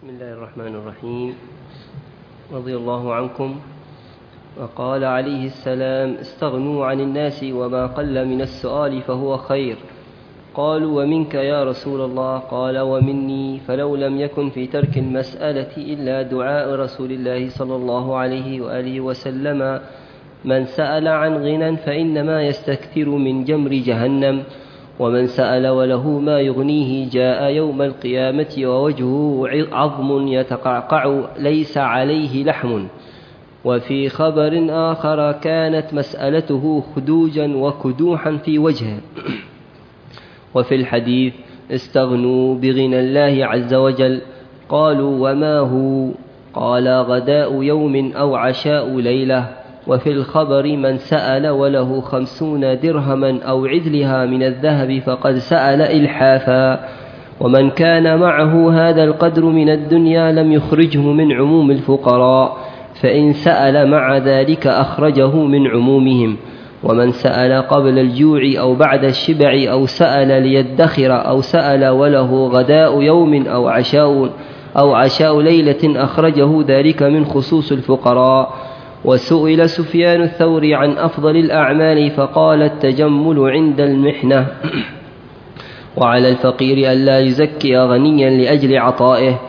بسم الله الرحمن الرحيم. رضي الله عنكم. وقال عليه السلام: استغنوا عن الناس وما قل من السؤال فهو خير. قالوا: ومنك يا رسول الله؟ قال: ومني. فلو لم يكن في ترك المسألة إلا دعاء رسول الله صلى الله عليه وآله وسلم: من سأل عن غنى فإنما يستكثر من جمر جهنم، ومن سأل وله ما يغنيه جاء يوم القيامة ووجهه عظم يتقعقع ليس عليه لحم. وفي خبر آخر: كانت مسألته خدوجا وكدوحا في وجهه. وفي الحديث: استغنوا بغنى الله عز وجل. قالوا: وما هو؟ قال: غداء يوم أو عشاء ليلة. وفي الخبر: من سأل وله 50 درهما أو عدلها من الذهب فقد سأل إلحافا. ومن كان معه هذا القدر من الدنيا لم يخرجه من عموم الفقراء، فإن سأل مع ذلك أخرجه من عمومهم. ومن سأل قبل الجوع أو بعد الشبع أو سأل ليدخر أو سأل وله غداء يوم أو عشاء ليلة أخرجه ذلك من خصوص الفقراء. وسئل سفيان الثوري عن أفضل الأعمال فقال: التجمل عند المحنة. وعلى الفقير ألا يزكي غنيا لأجل عطائه،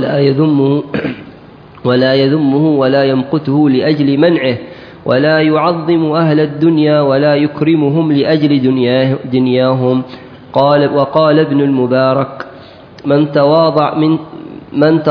ولا يذمه ولا يمقته لأجل منعه، ولا يعظم أهل الدنيا ولا يكرمهم لأجل دنياهم. وقال ابن المبارك: من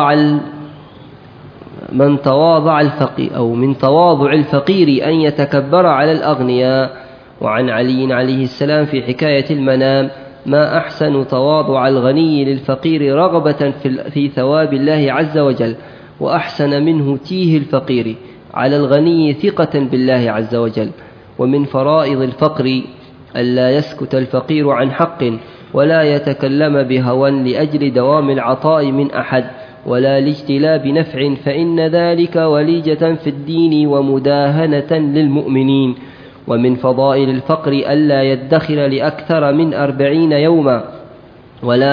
تواضع الفقير أن يتكبر على الأغنياء. وعن علي عليه السلام في حكاية المنام: ما أحسن تواضع الغني للفقير رغبة في ثواب الله عز وجل، وأحسن منه تيه الفقير على الغني ثقة بالله عز وجل. ومن فرائض الفقر ألا يسكت الفقير عن حق، ولا يتكلم بهوى لأجل دوام العطاء من أحد، ولا لاجتلاب نفع، فإن ذلك وليجة في الدين ومداهنة للمؤمنين. ومن فضائل الفقر ألا يدخر لأكثر من 40 يوما، ولا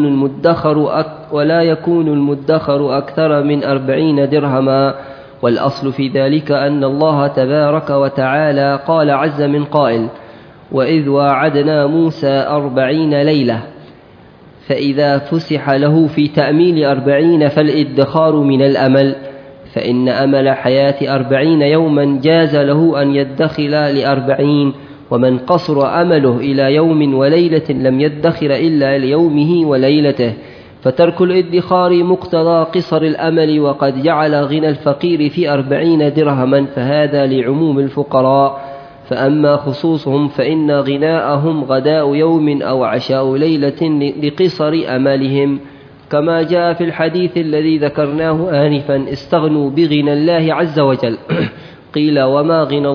يكون المدخر أكثر من 40 درهما. والأصل في ذلك أن الله تبارك وتعالى قال عز من قائل: وإذ واعدنا موسى 40 ليلة، فإذا فسح له في تأميل 40 فالادخار من الأمل، فإن أمل حياة 40 يوما جاز له أن يدخل ل40. ومن قصر أمله إلى يوم وليلة لم يدخر إلا ليومه وليلته، فترك الادخار مقتضى قصر الأمل. وقد جعل غنى الفقير في 40 درهما، فهذا لعموم الفقراء. فأما خصوصهم فإن غناءهم غداء يوم أو عشاء ليلة لقصر أملهم، كما جاء في الحديث الذي ذكرناه آنفا: استغنوا بغنى الله عز وجل. قيل: وما غنى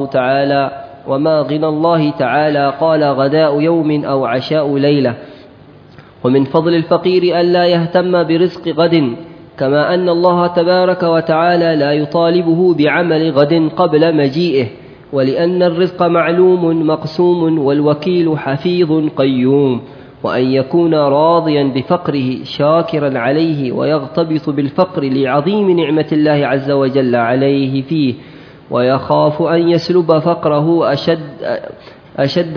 الله تعالى؟ قال: غداء يوم أو عشاء ليلة. ومن فضل الفقير ألا يهتم برزق غد، كما أن الله تبارك وتعالى لا يطالبه بعمل غد قبل مجيئه، ولأن الرزق معلوم مقسوم، والوكيل حفيظ قيوم. وأن يكون راضيا بفقره شاكرا عليه، ويغتبط بالفقر لعظيم نعمة الله عز وجل عليه فيه، ويخاف أن يسلب فقره أشد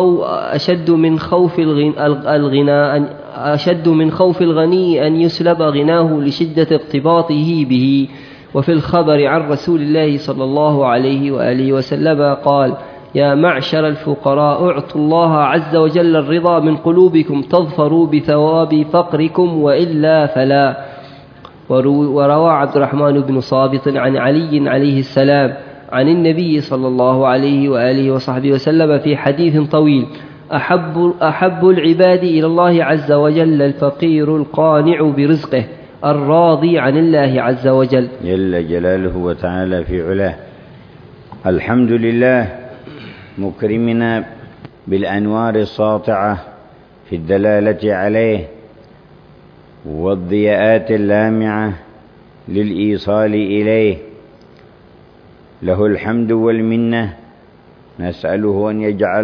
من خوف الغني أن يسلب غناه لشدة اقتباطه به. وفي الخبر عن رسول الله صلى الله عليه وآله وسلم قال: يا معشر الفقراء اعطوا الله عز وجل الرضا من قلوبكم تظفروا بثواب فقركم، وإلا فلا. وروى عبد الرحمن بن صابط عن علي عليه السلام عن النبي صلى الله عليه وآله وصحبه وسلم في حديث طويل: أحب العباد إلى الله عز وجل الفقير القانع برزقه الراضي عن الله عز وجل جل جلاله وتعالى في علاه. الحمد لله مكرمنا بالأنوار الساطعة في الدلالة عليه، والضياءات اللامعة للإيصال إليه. له الحمد والمنة. نسأله أن يجعل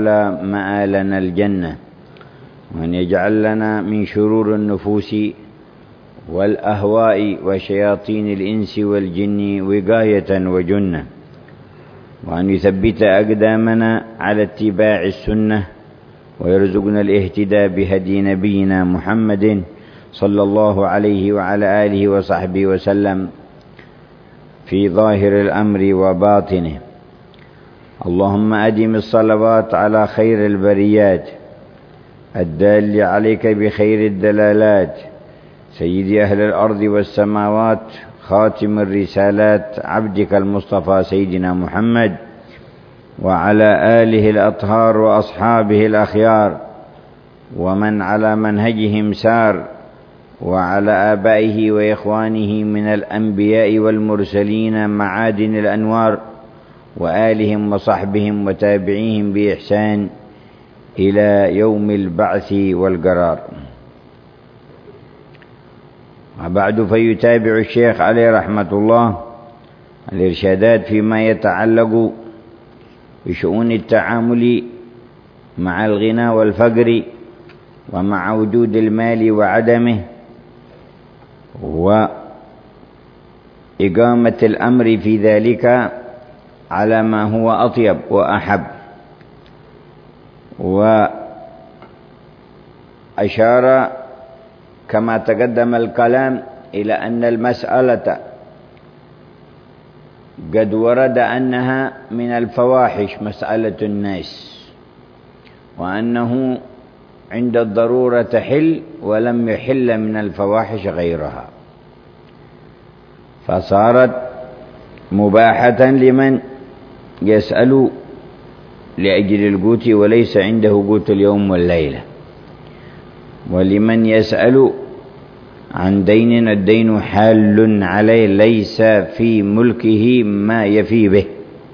مآلنا الجنة، وأن يجعل لنا من شرور النفوس والأهواء وشياطين الإنس والجن وقاية وجنة، وأن يثبت أقدامنا على اتباع السنة ويرزقنا الاهتداء بهدي نبينا محمد صلى الله عليه وعلى آله وصحبه وسلم في ظاهر الأمر وباطنه. اللهم أدم الصلوات على خير البريات الدال عليك بخير الدلالات، سيد أهل الأرض والسماوات، خاتم الرسالات، عبدك المصطفى سيدنا محمد، وعلى آله الأطهار وأصحابه الأخيار، ومن على منهجهم سار، وعلى آبائه وإخوانه من الأنبياء والمرسلين معادن الأنوار، وآلهم وصحبهم وتابعيهم بإحسان إلى يوم البعث والقرار. وبعد، فيتابع الشيخ عليه رحمة الله الإرشادات فيما يتعلق بشؤون التعامل مع الغنى والفقر، ومع وجود المال وعدمه، وإقامة الأمر في ذلك على ما هو أطيب وأحب. وأشار كما تقدم الكلام إلى أن المسألة قد ورد أنها من الفواحش مسألة الناس، وأنه عند الضرورة تحل، ولم يحل من الفواحش غيرها، فصارت مباحة لمن يسأل لأجل القوت وليس عنده قوت اليوم والليلة، ولمن يسأل عن دين الدين حال عليه ليس في ملكه ما يفي به.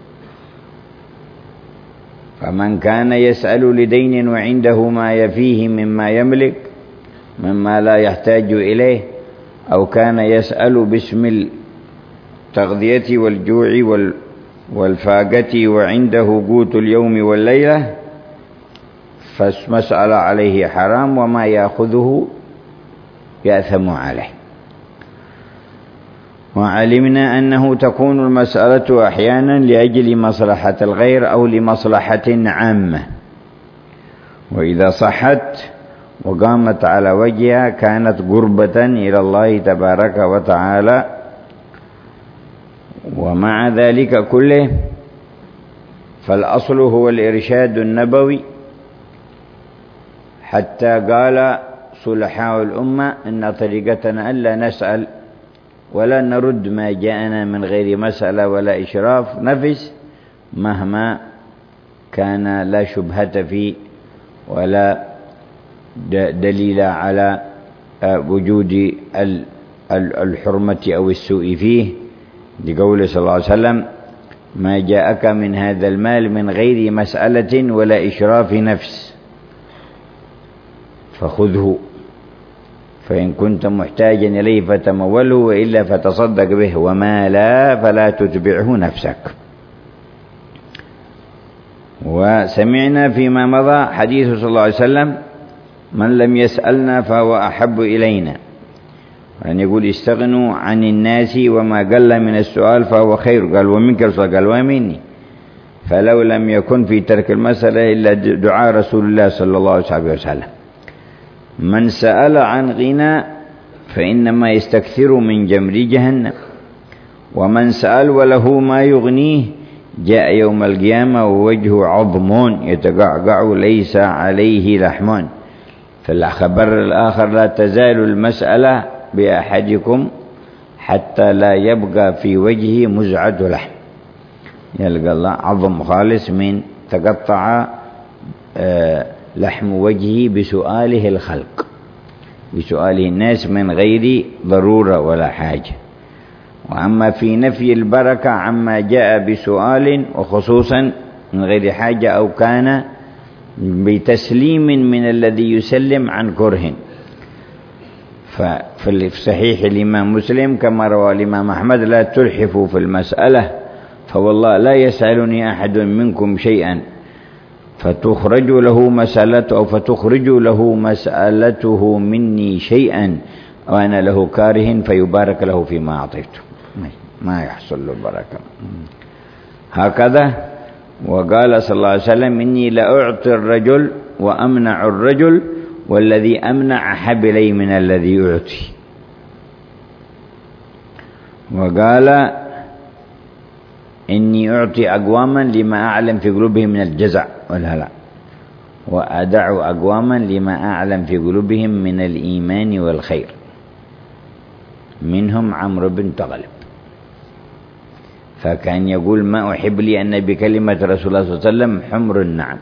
فمن كان يسأل لدين وعنده ما يفيه مما يملك مما لا يحتاج إليه، أو كان يسأل باسم التغذية والجوع والفاقة وعنده قوت اليوم والليلة، فالمسألة عليه حرام، وما يأخذه يأثم عليه. وعلمنا أنه تكون المسألة أحيانا لأجل مصلحة الغير أو لمصلحة عامة، وإذا صحت وقامت على وجهها كانت قربة إلى الله تبارك وتعالى. ومع ذلك كله فالأصل هو الإرشاد النبوي، حتى قال صلحاء الأمة إن طريقتنا ألا نسأل ولا نرد ما جاءنا من غير مسألة ولا إشراف نفس، مهما كان لا شبهة فيه ولا دليل على وجود الحرمة أو السوء فيه، لقوله صلى الله عليه وسلم: ما جاءك من هذا المال من غير مسألة ولا إشراف نفس فخذه، فإن كنت محتاجا إليه فتموله، وإلا فتصدق به، وما لا فلا تتبعه نفسك. وسمعنا فيما مضى حديث صلى الله عليه وسلم: من لم يسألنا فهو أحب إلينا، وأن يقول: استغنوا عن الناس وما قل من السؤال فهو خير. قال: ومنك رسول؟ قال: ومني. فلو لم يكن في ترك المسألة إلا دعاء رسول الله صلى الله عليه وسلم. من سأل عن غنى فإنما يستكثر من جمر جهنم، ومن سأل وله ما يغنيه جاء يوم القيامة ووجهه عظم يتقعقع ليس عليه لحم. في الخبر الآخر: لا تزال المسألة بأحدكم حتى لا يبقى في وجهه مزعة لحم. يلقى الله عظم خالص من تقطع لحم وجهه بسؤاله الخلق، بسؤاله الناس من غير ضرورة ولا حاجة. وأما في نفي البركة عما جاء بسؤال وخصوصا من غير حاجة، أو كان بتسليم من الذي يسلم عن كره، ففي صحيح الإمام مسلم كما روى الإمام أحمد: لا تلحفوا في المسألة، فوالله لا يسألني أحد منكم شيئا فتخرج له مسألته مني شيئا وأنا له كاره فيبارك له فيما أعطيته، ما يحصل له البركة. هكذا. وقال صلى الله عليه وسلم: إني لأعطي الرجل وأمنع الرجل، والذي أمنع أحب إلي من الذي أعطي. وقال: إني أعطي أقواما لما أعلم في قلوبهم من الجزع والهلع، وأدع أقواما لما أعلم في قلوبهم من الإيمان والخير، منهم عمرو بن تغلب. فكان يقول: ما أحب لي أن بكلمة رسول الله صلى الله عليه وسلم حمر النعم.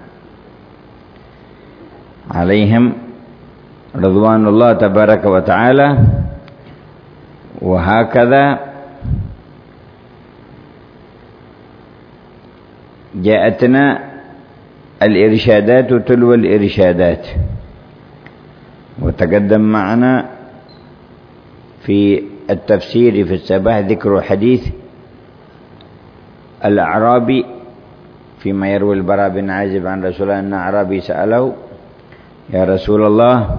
عليهم رضوان الله تبارك وتعالى. وهكذا جاءتنا الإرشادات تلو الإرشادات. وتقدم معنا في التفسير في الصباح ذكر حديث الأعرابي فيما يروي البراء بن عازب عن رسول الله أن أعرابي سأله: يا رسول الله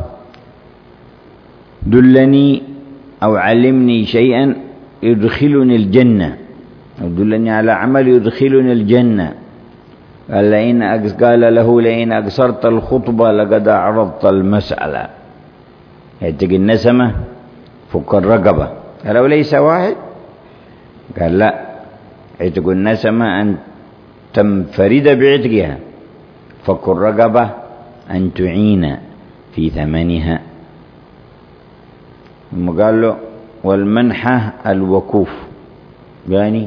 دلني أو علمني شيئا يدخلني الجنة، أو دلني على عمل يدخلني الجنة. قال له: لئن أقصرت الخطبة لقد أعرضت المسألة. يعتق النسمة فك الرقبة. قال: وليس واحد؟ قال: لا، عتق النسمة أن تنفرد بعتقها، فك الرقبة أن تعين في ثمنها. ثم قال له: والمنحة الوكوف، يعني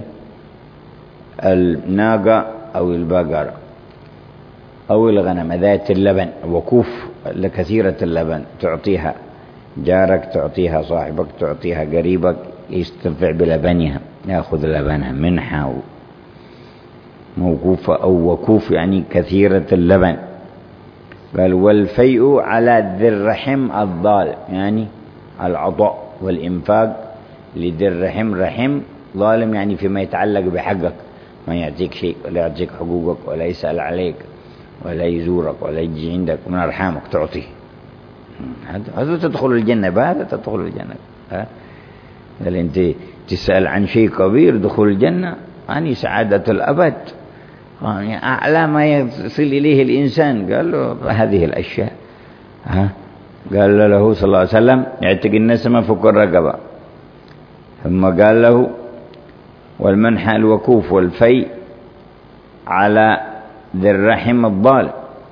الناقة أو البقرة أو الغنم ذات اللبن، وكوف لكثيرة اللبن، تعطيها جارك، تعطيها صاحبك، تعطيها قريبك، يستنفع بلبنها، يأخذ لبنها. منحة موقوفة أو وكوف يعني كثيرة اللبن. قال: والفيء على ذي الرحم الضال، يعني العطاء والإنفاق لذي الرحم، رحم ظالم يعني فيما يتعلق بحقك، ما يعطيك شيء ولا يعطيك حقوقك ولا يسأل عليك ولا يزورك ولا يجي عندك من أرحامك، تعطيه. هذا تدخل الجنة، بهذا تدخل الجنة. قال: أنت تسأل عن شيء كبير دخول الجنة، يعني سعادة الأبد، يعني أعلى ما يصل إليه الإنسان. قال له: هذه الأشياء. قال له صلى الله عليه وسلم: يعتق النسمة فك الرقبة. ثم قال له: والمنحى الوكوف والفي على ذي الرحم الضال،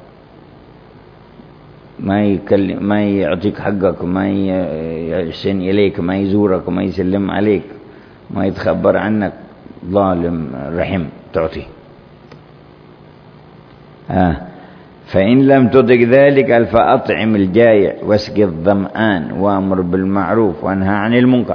ما يعطيك حقك، ما يحسن إليك، ما يزورك، ما يسلم عليك، ما يتخبر عنك، ظالم رحم تعطيه. فإن لم تطق ذلك فأطعم الجائع واسق الظمآن وأمر بالمعروف وانهى عن المنكر.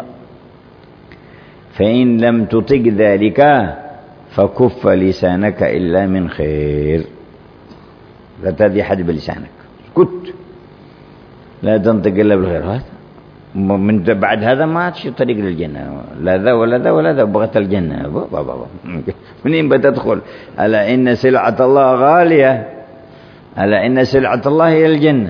فإن لم تطق ذلك فكف لسانك إلا من خير. لا تدي حد بلسانك، اسكت، لا تنطق إلا بالخير. من بعد هذا ما تشي طريق للجنة، لا ذا ولا ذا ولا ذا، بغت الجنة. منين بتدخل؟ ألا إن سلعة الله غالية، ألا إن سلعة الله هي الجنة.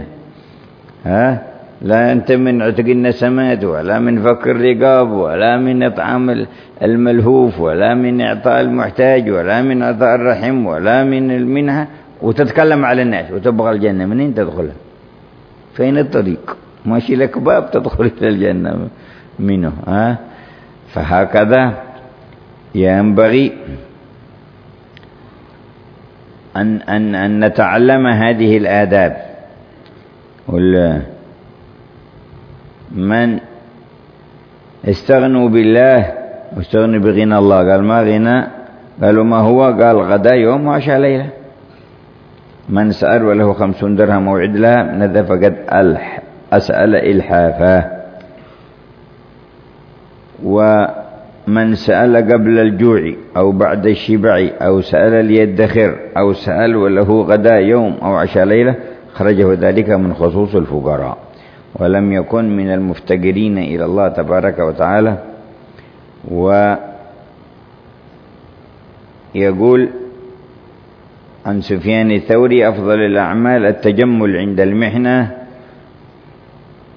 لا أنت من عتق النسمات، ولا من فك الرقاب، ولا من إطعام الملهوف، ولا من إعطاء المحتاج، ولا من إعطاء الرحم، ولا من المنها، وتتكلم على الناس وتبغى الجنة. منين تدخلها؟ فين الطريق؟ ماشي لك باب تدخل إلى الجنة منه. فهكذا ينبغي أن نتعلم هذه الآداب. من استغنوا بالله واستغنوا بغنى الله، قال: ما غنى؟ قالوا: ما هو؟ قال: غدا يوم وعشاء ليلة. من سأل وله 50 درهم موعد لها نذا فقد أسأل إلحافا. ومن سأل قبل الجوع أو بعد الشبع أو سأل ليدخر أو سأل وله غدا يوم أو عشاء ليلة خرجه ذلك من خصوص الفقراء، ولم يكن من المفتقرين إلى الله تبارك وتعالى. ويقول عن سفيان الثوري: أفضل الأعمال التجمل عند المحنة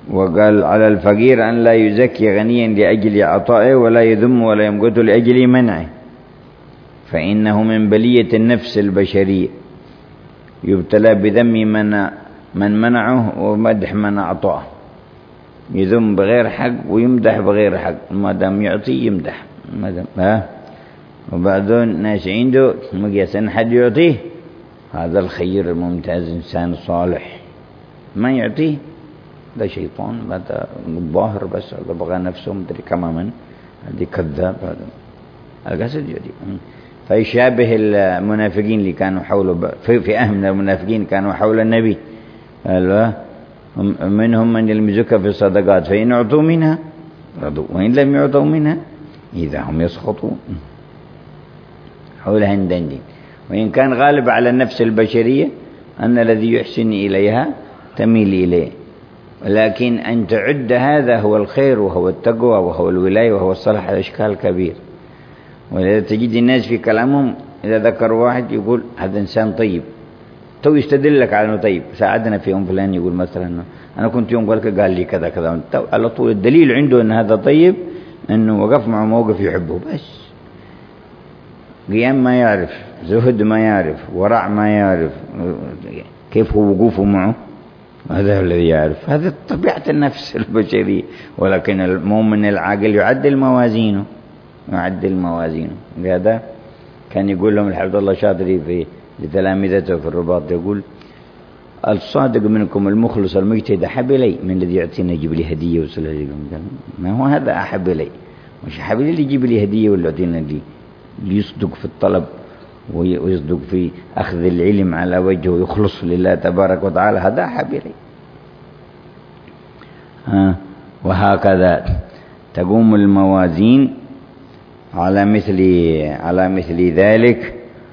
وقال على الفقير أن لا يزكي غنيا لأجل عطائه ولا يذم ولا يمقت لأجل منعه، فإنه من بلية النفس البشرية، يبتلى بذم من منعه ومدح من أعطاه. يذم بغير حق ويمدح بغير حق، ما دام يعطي يمدح، ما دام وبعدين ناس عنده مقياس أن حد يعطيه هذا الخير الممتاز، إنسان صالح، ما يعطيه ده شيطان، هذا الظاهر بس، هذا بغى نفسه مدري كما من، هذا كذاب، هذا القصد يدي. فيشابه المنافقين اللي كانوا حوله، في أهم من المنافقين كانوا حول النبي، قال منهم من يلمزك في الصدقات فإن أعطوا منها رضوا وإن لم يعطوا منها إذا هم يسخطون، حول هندندي. وإن كان غالب على النفس البشرية أن الذي يحسن إليها تميل إليه، ولكن أن تعد هذا هو الخير وهو التقوى وهو الولاية وهو الصلاح، هذا إشكال كبير. ولذا تجد الناس في كلامهم إذا ذكر واحد يقول هذا إنسان طيب، تو يستدل لك على أنه طيب. ساعدنا في يوم فلان يقول مثلا أنا كنت يوم قال لي كذا كذا، على طول الدليل عنده أن هذا طيب، أنه وقف معه موقف يحبه، بس قيام ما يعرف، زهد ما يعرف، ورع ما يعرف، كيف هو وقوفه معه، هذا الذي يعرف. هذا طبيعة النفس البشرية. ولكن المؤمن العاقل يعدل موازينه، يعدل موازينه. لهذا كان يقول لهم الحفظ الله شاطري في لتلامذته في الرباط، يقول الصادق منكم المخلص المجتهد أحب إلي من الذي يعطينا يجيب لي هدية ويصلها لي. ما هو هذا أحب إلي، مش أحب إلي اللي يجيب لي هدية ولا يعطينا لي، يصدق في الطلب ويصدق في أخذ العلم على وجهه ويخلص لله تبارك وتعالى، هذا أحب إلي. وهكذا تقوم الموازين على مثل ذلك.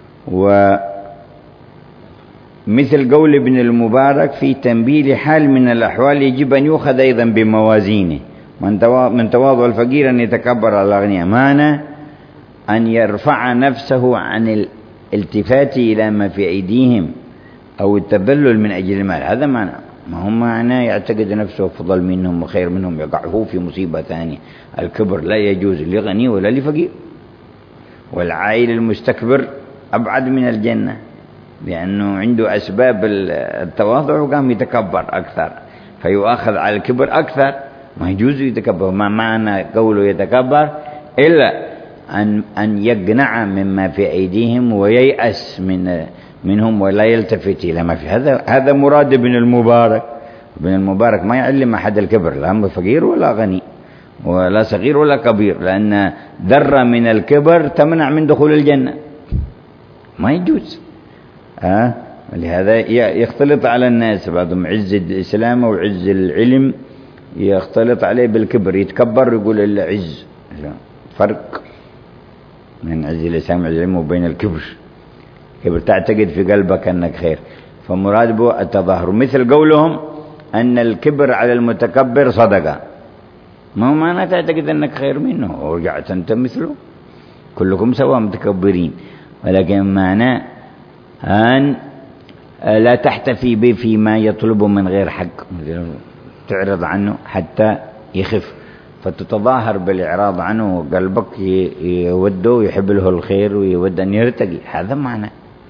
ومثل قول ابن المبارك في تنبيه حال من الأحوال يجب أن يؤخذ أيضا بموازينه، من تواضع الفقير أن يتكبر على الأغنياء، معنى أن يرفع نفسه عن الالتفات إلى ما في أيديهم أو التذلل من أجل المال. هذا معنى، ما هم معناه يعتقد نفسه أفضل منهم وخير منهم، يقعه في مصيبة ثانية. الكبر لا يجوز لغني ولا لفقير. والعائل المستكبر أبعد من الجنة، لأنه عنده أسباب التواضع وقام يتكبر أكثر، فيؤخذ على الكبر أكثر. ما يجوز يتكبر. ما معنى قوله يتكبر إلا أن يقنع مما في أيديهم وييأس منهم ولا يلتفت إلى ما في. هذا مراد ابن المبارك. ابن المبارك ما يعلم أحد الكبر، لا فقير ولا غني ولا صغير ولا كبير، لأن ذرة من الكبر تمنع من دخول الجنة، ما يجوز. لهذا يختلط على الناس بعضهم عز الإسلام وعز العلم، يختلط عليه بالكبر، يتكبر يقول العز. فرق من عز الإسلام وعز العلم وبين الكبر. كبر تعتقد في قلبك أنك خير، فمراد به التظاهر. مثل قولهم أن الكبر على المتكبر صدقة، ما هو معنى تعتقد أنك خير منه ورجعت أنت مثله، كلكم سواء متكبرين. ولكن معنى أن لا تحتفي به فيما يطلبه من غير حق، تعرض عنه حتى يخف، فتتظاهر بالإعراض عنه وقلبك يوده ويحب له الخير ويود أن يرتقي. هذا معنى.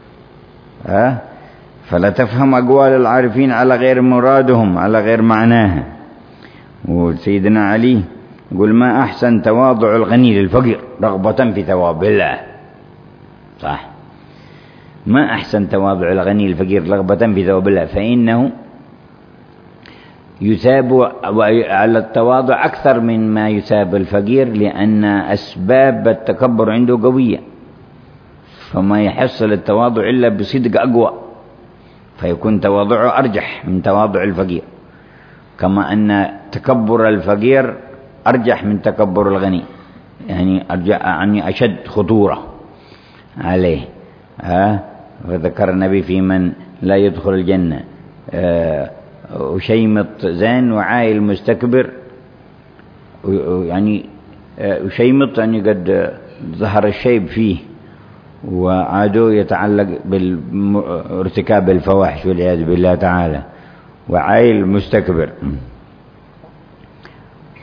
فلا تفهم أقوال العارفين على غير مرادهم، على غير معناها. وسيدنا علي يقول ما أحسن تواضع الغني للفقير رغبة في ثواب الله. صح، ما أحسن تواضع الغني للفقير رغبة في ثواب الله، فإنه يثاب على التواضع أكثر من ما يثاب الفقير، لأن أسباب التكبر عنده قوية، فما يحصل التواضع إلا بصدق أقوى، فيكون تواضعه أرجح من تواضع الفقير، كما أن تكبر الفقير أرجح من تكبر الغني، يعني أشد خطورة عليه. وذكر النبي في من لا يدخل الجنة وشيمط زان وعائل مستكبر، يعني وشيمط يعني قد ظهر الشيب فيه وعاده يتعلق بارتكاب الفواحش والعياذ بالله تعالى، وعائل مستكبر.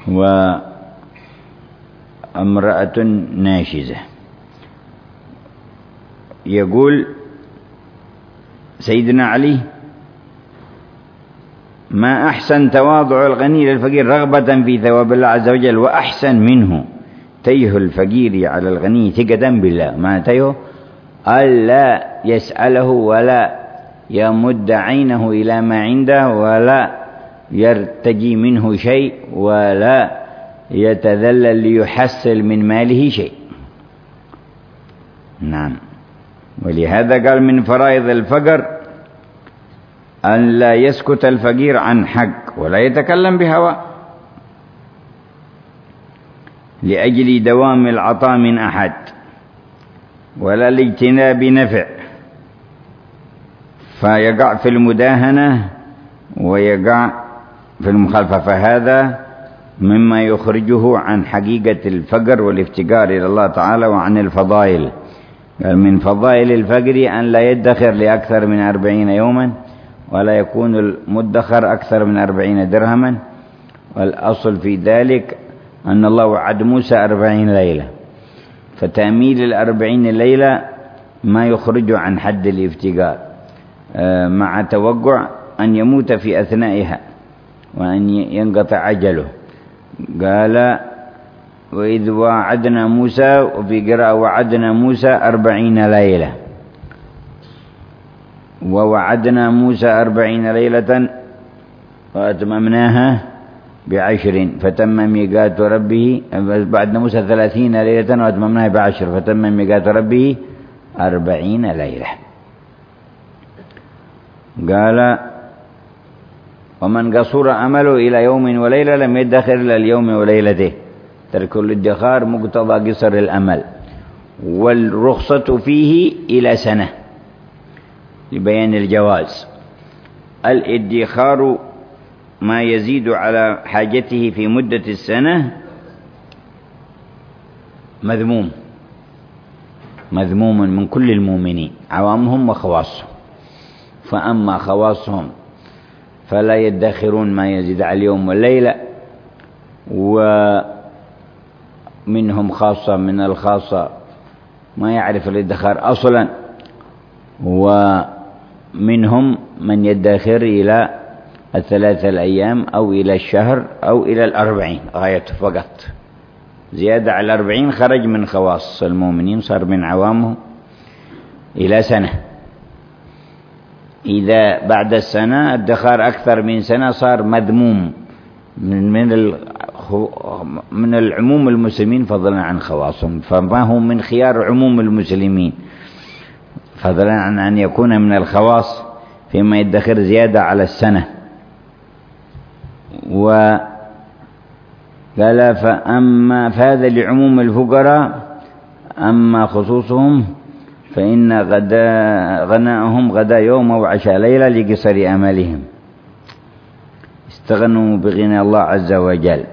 وامرأة ناشزة. يقول سيدنا علي: ما أحسن تواضع الغني للفقير رغبة في ثواب الله عز وجل، وأحسن منه تيه الفقير على الغني ثقة بالله. ما تيه ألا يسأله ولا يمد عينه إلى ما عنده ولا يرتجي منه شيء ولا يتذلل ليحصل من ماله شيء. نعم. ولهذا قال من فرائض الفقر أن لا يسكت الفقير عن حق ولا يتكلم بهوى لأجل دوام العطاء من أحد ولا لاجتناب نفع، فيقع في المداهنة ويقع في المخالفة، فهذا مما يخرجه عن حقيقة الفقر والافتقار إلى الله تعالى وعن الفضائل. قال من فضائل الفقر أن لا يدخر لأكثر من 40 يوما ولا يكون المدخر أكثر من 40 درهما. والأصل في ذلك أن الله وعد موسى 40 ليلة، فتأميل 40 ليلة ما يخرج عن حد الافتقار، مع توقع أن يموت في أثنائها وأن ينقطع أجله. قال وإذ وعدنا موسى، وفي قراءة وعدنا موسى 40 ليلة، ووعدنا موسى 40 ليلة وأتممناها ب10 فتم ميقات ربه. بعدنا موسى 30 ليلة وأتممناها ب10 فتم ميقات ربه 40 ليلة. قال ومن قصر أمله إلى يوم وليلة لم يدخر إلى اليوم وليلته. ترك الادخار مقتضى قصر الأمل، والرخصة فيه إلى سنة لبيان الجواز. الادخار ما يزيد على حاجته في مدة السنة مذموم من كل المؤمنين عوامهم وخواصهم. فأما خواصهم فلا يدخرون ما يزيد على اليوم والليلة، ومنهم خاصة من الخاصة ما يعرف الادخار أصلا، ومنهم من يدخر إلى 3 الأيام أو إلى الشهر أو إلى 40 غايته فقط. زيادة على 40 خرج من خواص المؤمنين، صار من عوامهم إلى سنة. إذا بعد السنة ادخار أكثر من سنة صار مذموم من العموم المسلمين فضلا عن خواصهم، فما هو من خيار عموم المسلمين فضلا عن أن يكون من الخواص فيما يدخر زيادة على السنة. وقال فهذا لعموم الفقراء، أما خصوصهم فإن غناءهم غدا يوم وعشاء ليلة لقصر أملهم، استغنوا بغنى الله عز وجل.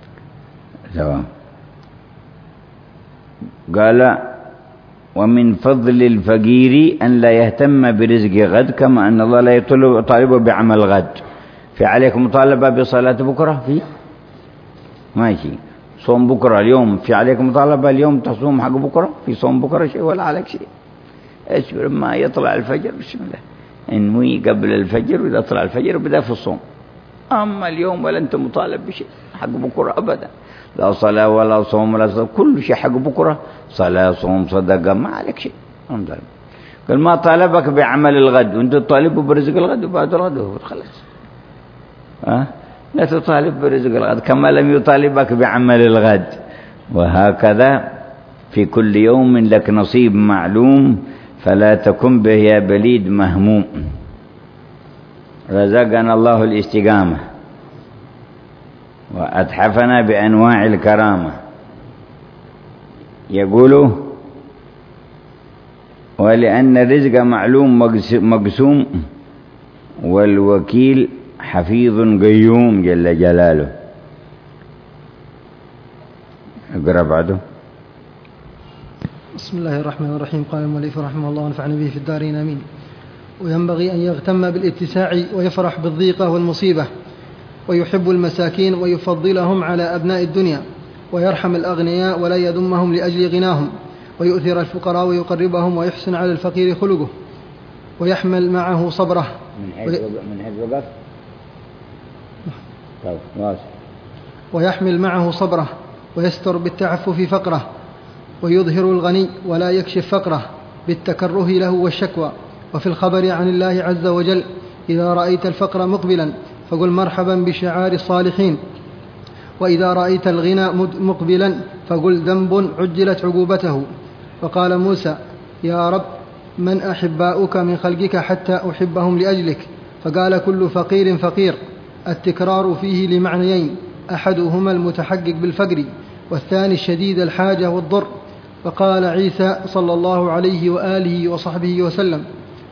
قال ومن فضل الفقير أن لا يهتم برزق غد، كما أن الله لا يطالبه بعمل غد. في عليكم مطالبة بصلاة بكرة، في ماشي صوم بكرة اليوم، في عليكم مطالبة اليوم تصوم حق بكرة، في صوم بكرة شيء ولا عليك شيء. اصبر ما يطلع الفجر بسم الله، انوي قبل الفجر، وإذا طلع الفجر بدأ في الصوم. أما اليوم ولا أنت مطالب بشيء حق بكرة أبدا، لا صلاة ولا صوم ولا صلاة، كل شيء حق بكرة، صلاة صوم صدقة ما عليك شيء. قال ما طالبك بعمل الغد وأنت تطالبه برزق الغد وبعد الغد خلاص. لا تطالب برزق الغد كما لم يطالبك بعمل الغد. وهكذا في كل يوم لك نصيب معلوم، فلا تكن به يا بليد مهموم. رزقنا الله الاستقامة وأتحفنا بأنواع الكرامة. يقول ولأن الرزق معلوم مقسوم، والوكيل حفيظ قيوم جل جلاله. اقرأ بعده. بسم الله الرحمن الرحيم. قال المؤلف رحمه الله ونفعنا به في الدارين آمين. وينبغي أن يغتم بالاتساع ويفرح بالضيقة والمصيبة، ويحب المساكين ويفضلهم على أبناء الدنيا، ويرحم الأغنياء ولا يذمهم لأجل غناهم، ويؤثر الفقراء ويقربهم، ويحسن على الفقير خلقه، ويحمل معه صبره. من حيث وقف طيب واضح. ويحمل معه صبره، ويستر بالتعفف فقره، ويظهر الغني ولا يكشف فقره بالتكره له والشكوى. وفي الخبر عن الله عز وجل: إذا رأيت الفقر مقبلا فقل مرحبا بشعار الصالحين، وإذا رأيت الغنى مقبلا فقل ذنب عجلت عقوبته. وقال موسى: يا رب من أحباؤك من خلقك حتى أحبهم لأجلك؟ فقال: كل فقير فقير. التكرار فيه لمعنيين: أحدهما المتحقق بالفقر، والثاني الشديد الحاجة والضر. فقال عيسى صلى الله عليه وآله وصحبه وسلم: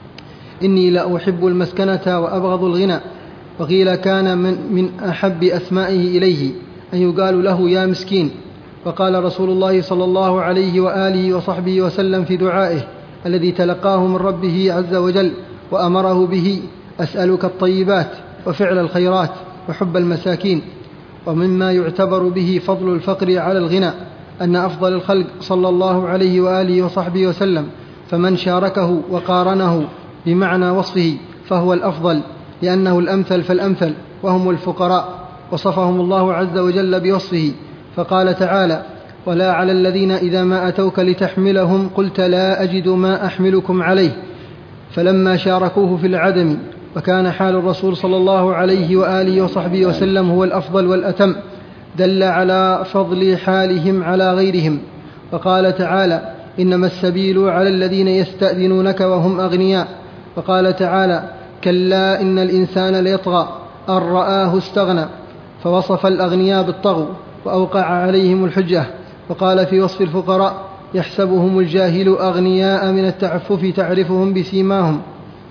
إني لا أحب المسكنة وأبغض الغنى. وقيل كان من أحب أسمائه إليه أن يقال له يا مسكين. وقال رسول الله صلى الله عليه وآله وصحبه وسلم في دعائه الذي تلقاه من ربه عز وجل وأمره به: أسألك الطيبات وفعل الخيرات وحب المساكين. ومما يعتبر به فضل الفقر على الغنى أن أفضل الخلق صلى الله عليه وآله وصحبه وسلم فمن شاركه وقارنه بمعنى وصفه فهو الأفضل، لأنه الأمثل فالأمثل، وهم الفقراء، وصفهم الله عز وجل بوصفه. فقال تعالى: ولا على الذين إذا ما أتوك لتحملهم قلت لا أجد ما أحملكم عليه، فلما شاركوه في العدم. وكان حال الرسول صلى الله عليه وآله وصحبه وسلم هو الأفضل والأتم، دل على فضل حالهم على غيرهم. وقال تعالى: إنما السبيل على الذين يستأذنونك وهم أغنياء. وقال تعالى: كلا إن الإنسان ليطغى أن رآه استغنى. فوصف الأغنياء بالطغو وأوقع عليهم الحجة. وقال في وصف الفقراء: يحسبهم الجاهل أغنياء من التعفف تعرفهم بسيماهم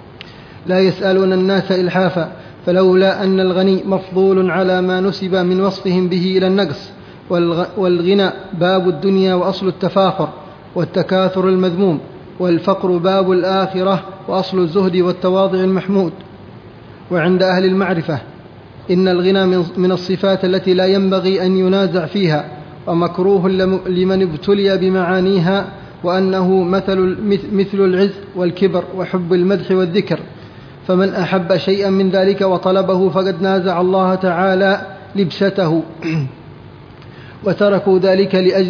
لا يسألون الناس إلحافا. فلولا أن الغني مفضول على ما نسب من وصفهم به إلى النقص، والغنى باب الدنيا وأصل التفاخر والتكاثر المذموم، والفقر باب الآخرة وأصل الزهد والتواضع المحمود. وعند أهل المعرفة إن الغنى من الصفات التي لا ينبغي أن ينازع فيها، ومكروه لمن ابتلي بمعانيها، وأنه مثل العز والكبر وحب المدح والذكر. فمن أحب شيئا من ذلك وطلبه فقد نازع الله تعالى لبسته وتركوا ذلك لأجل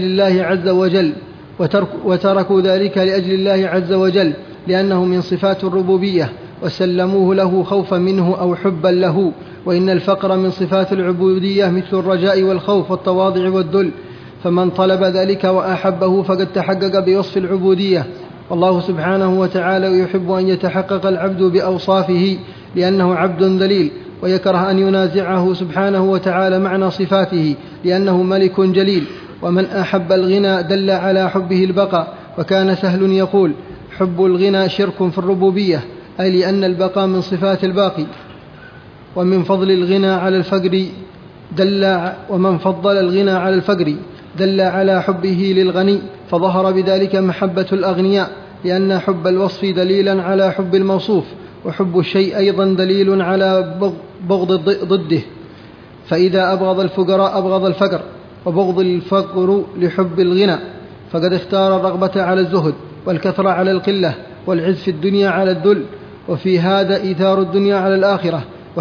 الله عز وجل لأنه من صفات الربوبية، وسلموه له خوفا منه أو حبا له. وإن الفقر من صفات العبودية مثل الرجاء والخوف والتواضع والذل، فمن طلب ذلك وأحبه فقد تحقق بوصف العبودية. والله سبحانه وتعالى يحب أن يتحقق العبد بأوصافه لأنه عبد ذليل، ويكره أن ينازعه سبحانه وتعالى معنى صفاته لأنه ملك جليل. ومن أحب الغنى دل على حبه البقاء. وكان سهل يقول: حب الغنى شرك في الربوبية، أي لأن البقاء من صفات الباقي. ومن فضل الغنى على الفقر ومن فضل الغنى على الفقر دل على حبه للغني، فظهر بذلك محبة الأغنياء، لأن حب الوصف دليلا على حب الموصوف، وحب الشيء أيضا دليل على بغض ضده. فإذا أبغض الفقراء أبغض الفقر، وبغض الفقر لحب الغنى، فقد اختار الرغبة على الزهد، والكثرة على القلة، والعز في الدنيا على الذل. وفي هذا إيثار الدنيا على الآخرة،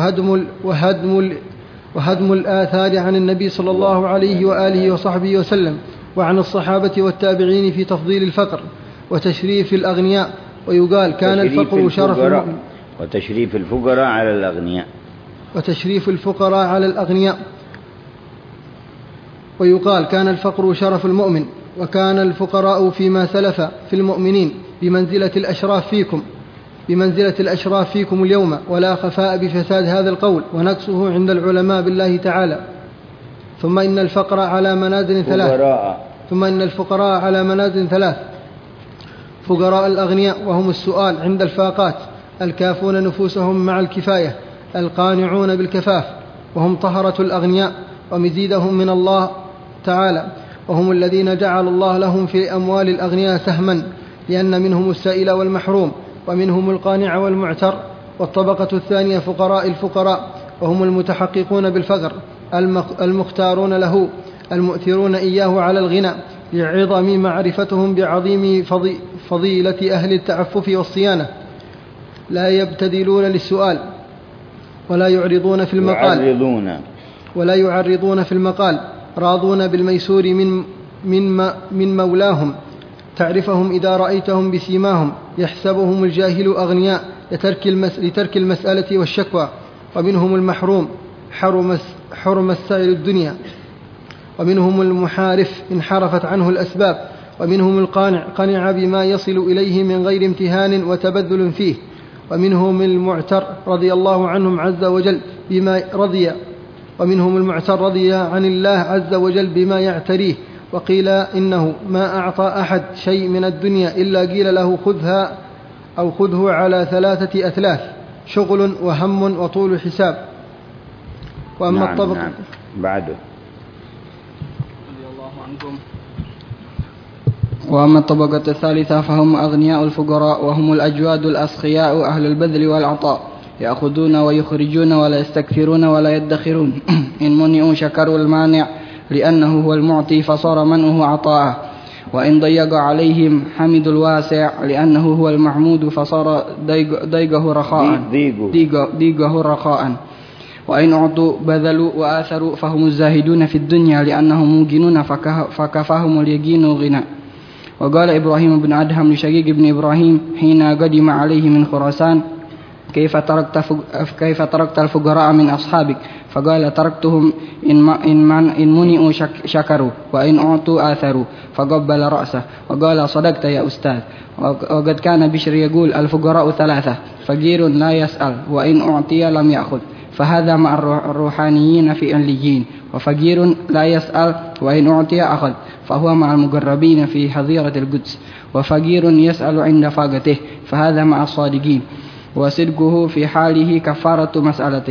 وهدم الآثار عن النبي صلى الله عليه وآله وصحبه وسلم وعن الصحابة والتابعين في تفضيل الفقر وتشريف الأغنياء. ويقال كان الفقر شرف المؤمن، وتشريف الفقراء على الأغنياء. ويقال كان الفقر شرف المؤمن، وكان الفقراء فيما سلف في المؤمنين بمنزلة الأشراف فيكم اليوم، ولا خفاء بفساد هذا القول ونقصه عند العلماء بالله تعالى. ثم إن الفقراء على منازل ثلاث: فقراء الأغنياء وهم السؤال عند الفاقات، الكافون نفوسهم مع الكفاية، القانعون بالكفاف، وهم طهرة الأغنياء ومزيدهم من الله تعالى، وهم الذين جعل الله لهم في أموال الأغنياء سهما، لأن منهم السائل والمحروم، ومنهم القانع والمعتر. والطبقة الثانية فقراء الفقراء، وهم المتحققون بالفقر المختارون له المؤثرون إياه على الغنى لعظم معرفتهم بعظيم فضيلة أهل التعفف والصيانة، لا يبتذلون للسؤال ولا يعرضون في المقال راضون بالميسور من مولاهم. تعرفهم إذا رأيتهم بسيماهم، يحسبهم الجاهل أغنياء لترك المسألة والشكوى. ومنهم المحروم حرم السائل الدنيا، ومنهم المحارف انحرفت عنه الأسباب، ومنهم القانع قنع بما يصل إليه من غير امتهان وتبذل فيه، ومنهم المعتر رضي الله عنهم عز وجل رضي عن الله عز وجل بما يعتريه. وقيل إنه ما أعطى أحد شيء من الدنيا إلا قيل له خذها أو خذه على 3 أثلاث، شغل وهم وطول حساب. وأما الطبقة بعده. وأما الطبقة الثالثة فهم أغنياء الفقراء، وهم الأجواد الأسخياء أهل البذل والعطاء، يأخذون ويخرجون ولا يستكثرون ولا يدخرون. إن منعوا شكروا المانع لأنه هو المعطي فصار منعه عطاءه، وإن ضيق عليهم حمدوا الواسع لأنه هو المحمود فصار ضيقه رخاء. وإن أعطوا بذلوا وآثروا فهم الزاهدون في الدنيا لأنهم موقنون فكفاهم اليقين غنى. وقال إبراهيم بن أدهم لشقيق بن إبراهيم حين قدم عليه من خراسان: كيف تركت الفقراء من أصحابك؟ فقال: تركتهم إن منئوا شكروا وإن أعطوا آثروا. فقبل رأسه وقال: صدقت يا أستاذ. وقد كان بشر يقول: الفقراء 3: فقير لا يسأل وإن أعطي لم يأخذ، فهذا مع الروحانيين في عليين. وفقير لا يسأل وإن أعطي أخذ، فهو مع المقربين في حظيرة القدس. وفقير يسأل عند فاقته، فهذا مع الصادقين، وصدقه في حاله كفارة مسألته.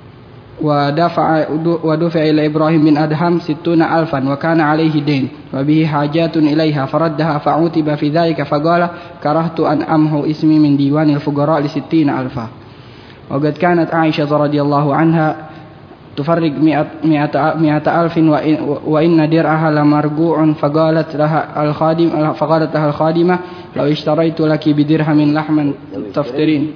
ودفع إلى إبراهيم بن أدهم 60,000 وكان عليه دين وبه حاجات إليها فردها، فعوتب في ذلك فقال: كرهت أن أمحو اسمي من ديوان الفقراء ل60,000. وقد كانت عائشة رضي الله عنها تفرق 100,000 وإن درعها لمرقوع، فقالت لها الخادمة: لو اشتريت لك بدرهم لحما تفترين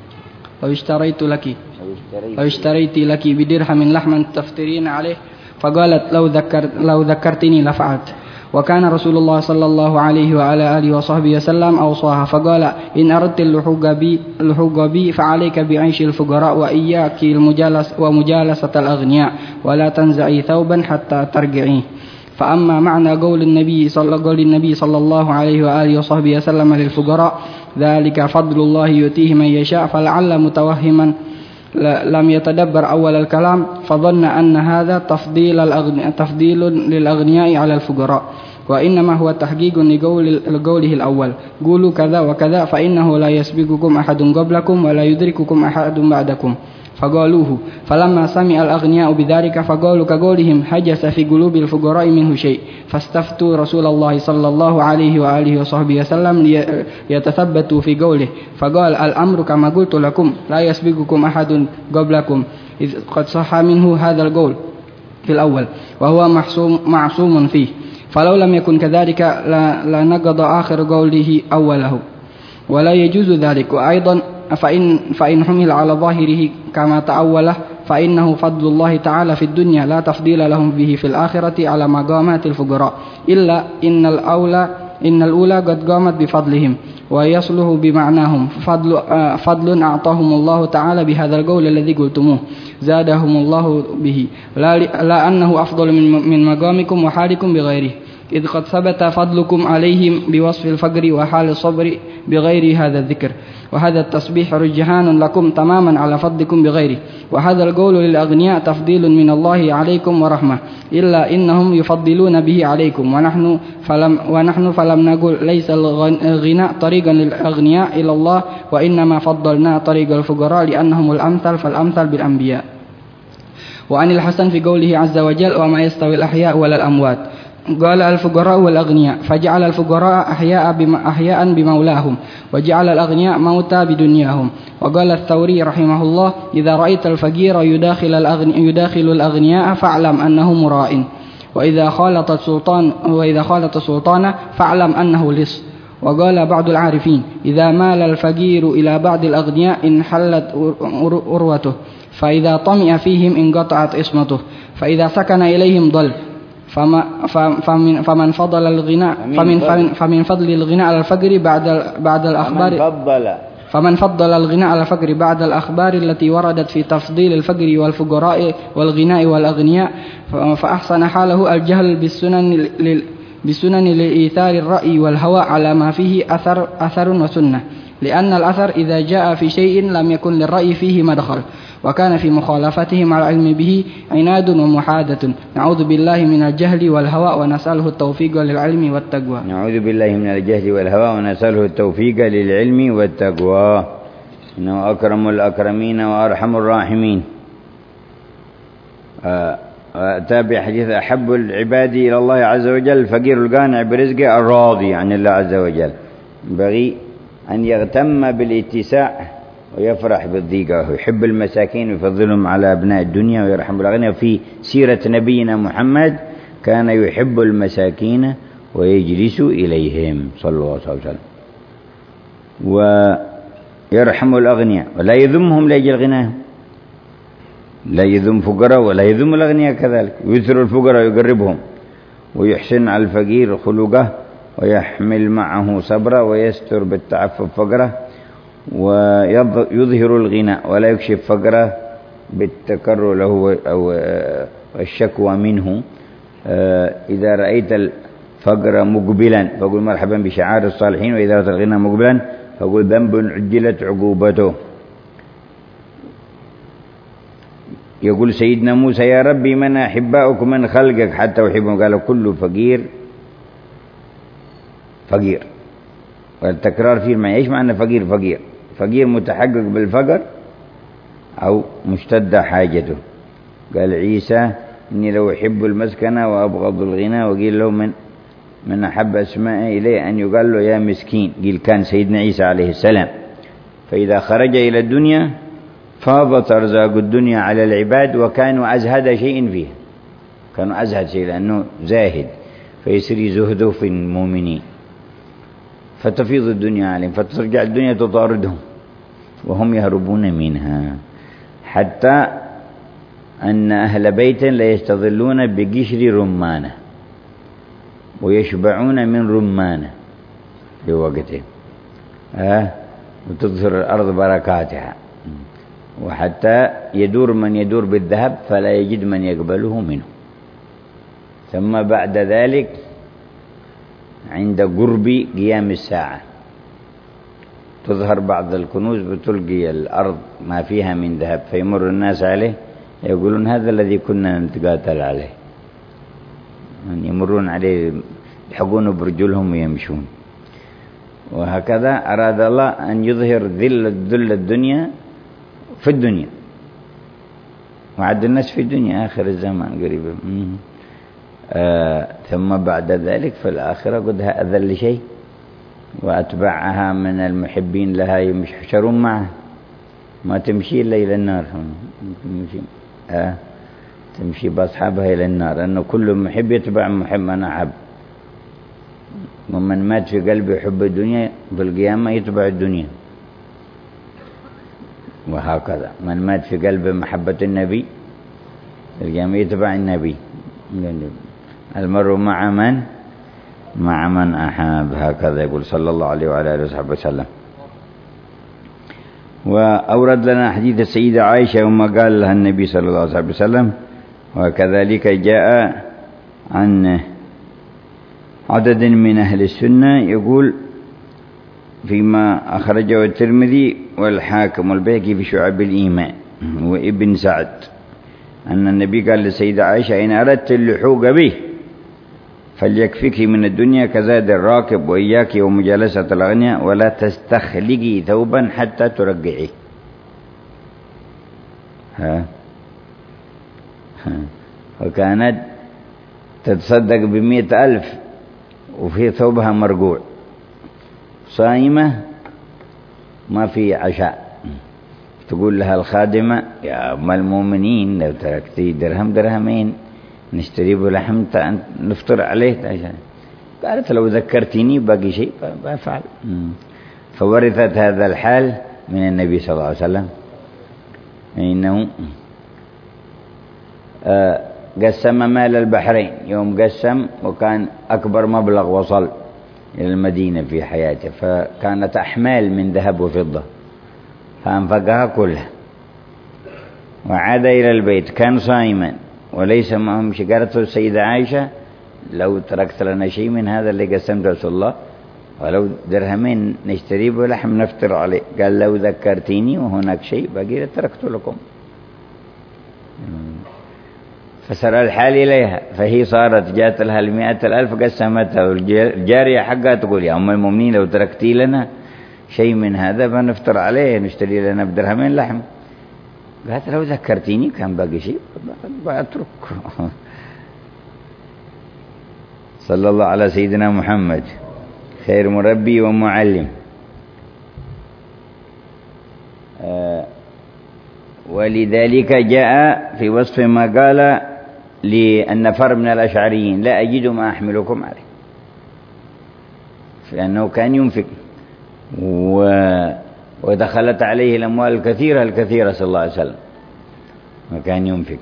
لو اشتريت لك بدرهم لحما تفترين عليه، فقالت: لو ذكرتني لفعلت. وكان رسول الله صلى الله عليه وعلى آله وصحبه وسلم أوصاها فقال: إن أردت اللحوق بي فعليك بعيش الفقراء وإياك ومجالسة الأغنياء، ولا تنزعي ثوبا حتى ترجعيه. فأما معنى قول النبي صلى الله عليه وآله وصحبه وسلم للفقراء: ذلك فضل الله يؤتيه من يشاء، فلعل متوهما لم يتدبر أول الكلام فظن أن هذا تفضيل للأغنياء على الفقراء، وإنما هو تحقيق لقوله الأول: قولوا كذا وكذا فإنه لا يسبقكم أحد قبلكم ولا يدرككم أحد بعدكم. فقالوه، فلما سمع الأغنياء بذلك فقالوا كقولهم: حجس في قلوب الفقراء منه شيء، فاستفتوا رسول الله صلى الله عليه وآله وصحبه وسلم ليتثبتوا في قوله، فقال: الأمر كما قلت لكم، لا يسبقكم أحد قبلكم، إذ قد صح منه هذا القول في الأول وهو معصوم فيه، فلو لم يكن كذلك لنقض آخر قوله أوله، ولا يجوز ذلك. وأيضا فإن حمل على ظاهره كما تأوله فإنه فضل الله تعالى في الدنيا لا تفضيل لهم به في الآخرة على مقامات الفقراء، إلا إن الأولى قد قامت بفضلهم ويصله بمعناهم، فضل أعطاهم الله تعالى بهذا القول الذي قلتموه زادهم الله به، لا أنه أفضل من مقامكم وحالكم بغيره، إذ قد ثبت فضلكم عليهم بوصف الفقر وحال الصبر بغير هذا الذكر، وهذا التسبيح رجحان لكم تماما على فضلكم بغيره. وهذا القول للأغنياء تفضيل من الله عليكم ورحمة، إلا إنهم يفضلون به عليكم، ونحن فلم نقل ليس الغناء طريقا للأغنياء إلى الله، وإنما فضلنا طريق الفقراء لأنهم الأمثل فالأمثل بالأنبياء. وعن الحسن في قوله عز وجل: وما يستوي الأحياء ولا الأموات، قال الفقراء والأغنياء، فجعل الفقراء أحياء بمولاهم، وجعل الأغنياء موتى بدنياهم. وقال الثوري رحمه الله: إذا رأيت الفقير يداخل الأغنياء فاعلم أنه مراء، وإذا خالط السلطان فاعلم أنه لص. وقال بعض العارفين: إذا مال الفقير إلى بعض الأغنياء انحلت أروته، فإذا طمئ فيهم انقطعت عصمته، فإذا سكن إليهم ضل. فمن فضل الغناء على الفقر بعد الأخبار فمن فضل الغناء على الفقر بعد الأخبار التي وردت في تفضيل الفقر والفقراء والغناء والأغنياء، فأحسن حاله الجهل بسنن لإيثار الرأي والهوى على ما فيه أثر وسنة، لأن الأثر إذا جاء في شيء لم يكن للرأي فيه مدخل، وكان في مخالفتهم على العلم به عناد ومحادة. نعوذ بالله من الجهل والهوى ونسأله التوفيق للعلم والتقوى. نعوذ بالله من الجهل والهوى ونسأله التوفيق للعلم والتقوى، إنه أكرم الأكرمين وأرحم الراحمين. تابع حديث: أحب العباد إلى الله عز وجل الفقير القانع برزقه الراضي عن الله عز وجل. ينبغي أن يغتم بالاتساع ويفرح بالضيقة، ويحب المساكين ويفضلهم على أبناء الدنيا ويرحم الأغنياء. في سيرة نبينا محمد كان يحب المساكين ويجلس إليهم صلى الله عليه وسلم، ويرحم الأغنياء ولا يذمهم لأجل غناهم، لا يذم فقراء ولا يذم الأغنياء كذلك، يثر الفقراء ويقربهم، ويحسن على الفقير خلقه، ويحمل معه صبره، ويستر بالتعفف فقره، ويظهر الغنى ولا يكشف فقره بالتكرر له أو الشكوى منه. إذا رأيت الفقر مقبلا فقل مرحبا بشعار الصالحين، وإذا رأيت الغنى مقبلا فقل ذنب عجلت عقوبته. يقول سيدنا موسى: يا ربي من أحبائك من خلقك حتى أحبهم؟ قال: كل فقير فقير، والتكرار فيه المعنى. إيش معنى فقير؟ فقير متحقق بالفقر أو مشتد حاجته. قال عيسى: إني لو أحب المسكن وأبغض الغنى. وقيل له: من أحب أسماء إليه أن يقال له يا مسكين. قيل كان سيدنا عيسى عليه السلام، فإذا خرج إلى الدنيا فاضت أرزاق الدنيا على العباد، وكانوا أزهد شيء فيها، كانوا أزهد شيء لأنه زاهد، فيسري زهده في المؤمنين، فتفيض الدنيا عليهم، فترجع الدنيا تطاردهم وهم يهربون منها، حتى أن أهل بيت لا يستظلون بقشر رمانة ويشبعون من رمانة بوقتهم، وتظهر الأرض بركاتها، وحتى يدور من يدور بالذهب فلا يجد من يقبله منه. ثم بعد ذلك عند قرب قيام الساعة تظهر بعض الكنوز بتلقي الأرض ما فيها من ذهب، فيمر الناس عليه يقولون: هذا الذي كنا نتقاتل عليه. يمرون عليه يحقون برجلهم ويمشون. وهكذا أراد الله أن يظهر ذل الدنيا في الدنيا، وعد الناس في الدنيا آخر الزمان قريبا. ثم بعد ذلك في الآخرة قد أذل شيء، وأتبعها من المحبين لها يحشرون معه، ما تمشي إلا إلى النار، تمشي بأصحابها إلى النار، أنه كل محب يتبع محب من أحب، ومن مات في قلبه حب الدنيا في القيامة يتبع الدنيا، وهكذا من مات في قلبه محبة النبي في القيامة يتبع النبي. المرء مع من أحب، هكذا يقول صلى الله عليه وعلى آله وصحبه وسلم. وأورد لنا حديث السيدة عائشة وما قال لها النبي صلى الله عليه وسلم، وكذلك جاء عن عدد من أهل السنة يقول فيما أخرجه الترمذي والحاكم والبيهقي في شعب الإيمان وابن سعد أن النبي قال للسيدة عائشة: إن أردت اللحوق به فليكفيك من الدنيا كزاد الراكب، وإياك ومجالسة الأغنياء، ولا تستخلقي ثوبا حتى ترقعي. وكانت تتصدق ب100,000 وفي ثوبها مرقوع، صائمة ما في عشاء، تقول لها الخادمة يا أم المؤمنين لو تركتي درهم درهمين نشتري بلحم نفطر عليه. قالت لو ذكرتيني باقي شيء بفعل. فورثت هذا الحال من النبي صلى الله عليه وسلم، إنه قسم مال البحرين يوم قسم، وكان أكبر مبلغ وصل إلى المدينة في حياته، فكانت أحمال من ذهب وفضة فأنفقها كلها، وعاد إلى البيت كان صائما وليس معهم شيء. قالت السيدة عائشة لو تركت لنا شيء من هذا اللي قسمته رسول الله ولو درهمين نشتري بلحم نفطر عليه، قال لو ذكرتيني وهناك شيء باقي تركت لكم. فسر الحال إليها، فهي صارت جات لها 100,000 قسمتها، والجارية حقها تقول يا أم المؤمنين لو تركتي لنا شيء من هذا فنفطر عليه نشتري لنا بدرهمين لحم. قالت لو ذكرتيني كان باقي شيء بأترك. صلى الله على سيدنا محمد خير مربي ومعلم. ولذلك جاء في وصف ما قال للنفر من الأشعريين لا أجد ما أحملكم عليه، لأنه كان ينفق ودخلت عليه الأموال الكثيرة صلى الله عليه وسلم وكان ينفق.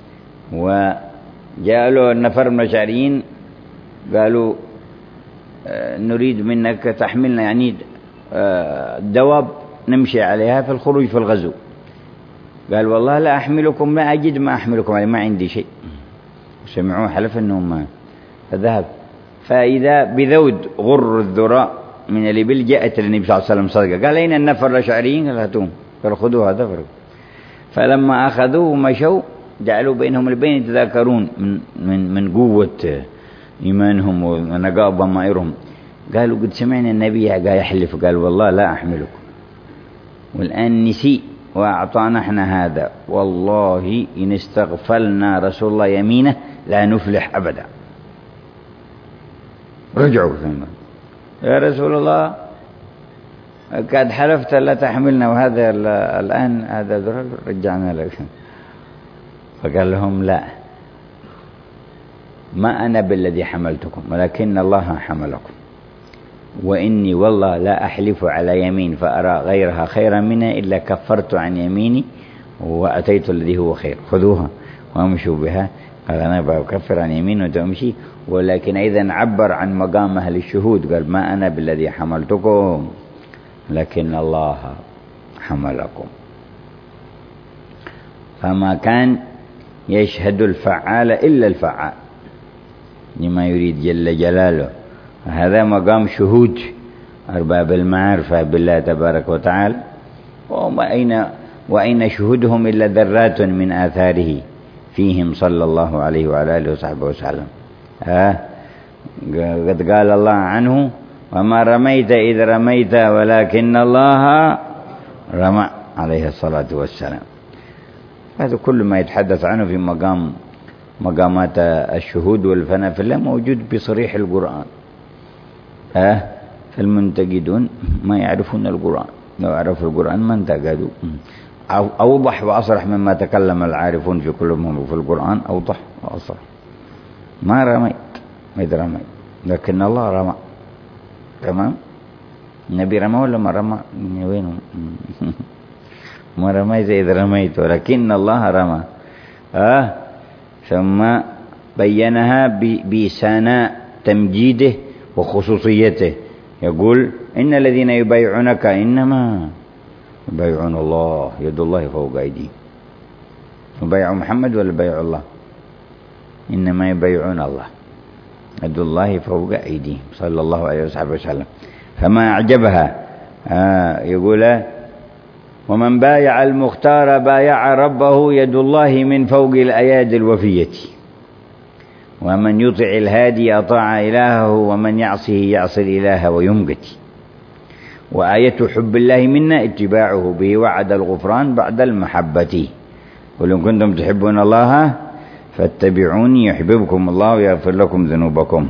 وجاء له النفر من الأشعريين قالوا نريد منك تحملنا يعني دواب نمشي عليها في الخروج في الغزو. قال والله لا أحملكم، ما أجد ما أحملكم عليه، ما عندي شيء. سمعوه حلف أنهم ما، فذهب. فإذا بذود غر الذراء من الإبل جاءت للنبي صلى الله عليه وسلم صدقة. قال أين النفر الأشعريين؟ قال هاتوهم. قال خذوها دفروا. فلما أخذوه ومشوا جعلوا بينهم البين يتذاكرون من قوة إيمانهم ونقاء ضمائرهم. قالوا قد سمعنا النبي قال يحلف، قال والله لا أحملكم، والآن نسي وأعطانا احنا هذا، والله إن استغفلنا رسول الله يمينه لا نفلح أبدا. رجعوا يا رسول الله قد حلفت لا تحملنا وهذا الآن هذا ذرر رجعنا لك. فقال لهم لا، ما أنا بالذي حملتكم ولكن الله حملكم، وإني والله لا أحلف على يمين فأرى غيرها خيرا منها إلا كفرت عن يميني وأتيت الذي هو خير، خذوها وامشوا بها. قال أنا بكفر عن يمين وتمشي، ولكن أيضا عبر عن مقام أهل الشهود قال ما أنا بالذي حملتكم لكن الله حملكم. فما كان يشهد الفعال إلا الفعال لما يريد جل جلاله. هذا مقام شهود أرباب المعرفة بالله تبارك وتعالى، وأين شهودهم إلا ذرات من آثاره فيهم صلى الله عليه وعلى آله وصحبه وسلم. قد قال الله عنه وما رميت إذ رميت ولكن الله رمى عليه الصلاة والسلام. هذا كل ما يتحدث عنه في مقامات الشهود والفناء في الله موجود بصريح القرآن. فالمنتقدون ما يعرفون القرآن، لو عرفوا القرآن ما انتقدوا. أوضح وأصرح مما تكلم العارفون في كلهم في القرآن، أوضح وأصرح. ما رميت إذ رميت لكن الله رمى. تمام. النبي رمى ولا ما رمى؟ وين ما رميت إذ رميت ولكن الله رمى. ثم بينها بسناء تمجيده وخصوصيته. يقول إن الذين يبايعونك إنما يبايعون الله، يد الله فوق أيديهم. يبايع محمد ولا يبايع الله؟ إنما يبايعون الله، يد الله فوق أيديهم صلى الله عليه وسلم. فما أعجبها يقول ومن بايع المختار بايع ربه، يد الله من فوق الأيادي الوفية. ومن يطع الهادي أطاع إلهه، ومن يعصه يعصي الإله ويمقت. وآية حب الله منا اتباعه به وعد الغفران بعد المحبة. قل إن كنتم تحبون الله فاتبعوني يحببكم الله ويغفر لكم ذنوبكم.